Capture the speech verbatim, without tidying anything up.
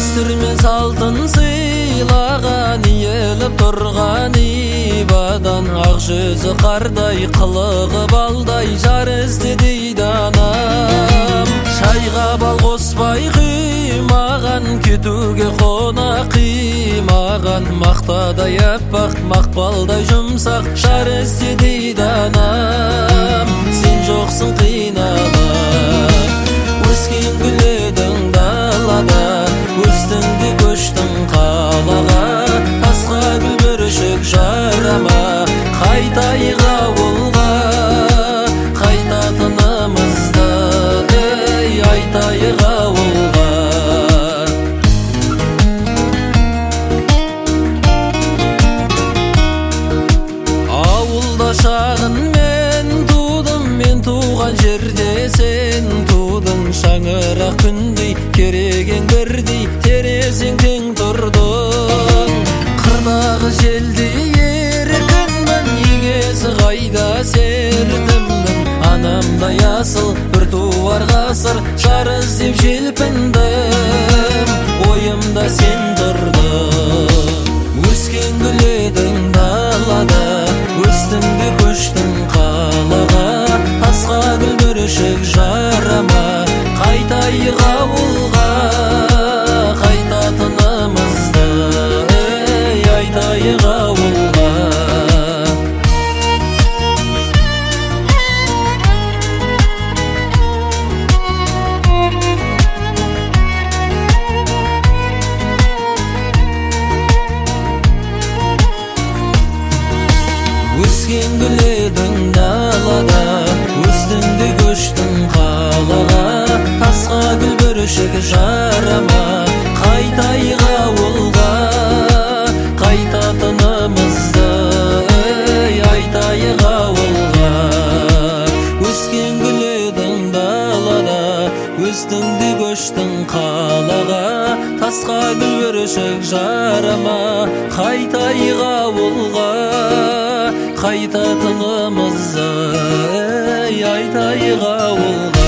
Дәстүрмен салтын сыйлаған, иеліп тұрған ибадан, ақ жүзі қардай, қылығы балдай, жар ізде дейді анам. Шайға бал қоспай құймаған, кетуге қона қимаған, мақтадай аппақ, мақпалдай жұмсақ, жар ізде дейді анам. Сен жоқсың қиналып, өскен гүл едің далада, өстің де көштің қалаға. Тасқа гүл бүршік жарама, қайтайық ауылға, қайтатынымызды ей айтайық ауылға. Ауылда шағын мен тудым, мен туған жерде сен тудың. Шаңырақ күндей, керегең бірдей, терезең тең тұрдың. Қырдағы желдей еркінмін, егесі қайда сертімнің. Анамдай асыл бір туар ғасыр, жар іздеп желпіндім. Ойымда сен тұрдың, өскен гүл едің далада, өстің де көштің қалаға. Тасқа гүл бүршік жарама, қайтайық ауылға, қайтатынымызды ей айтайық ауылға. Өскен гүл едің далада, өстің де көштің қалаға. Тасқа гүл бүршік жарама, қайтайық ауылға, қайтатынымызды ей айтайық ауылға. Өскен гүл едің далада, өстің де көштің қалаға. Тасқа гүл бүршік жарама, қайтайық ауылға, қайтатынымызды ей айтайық ауылға.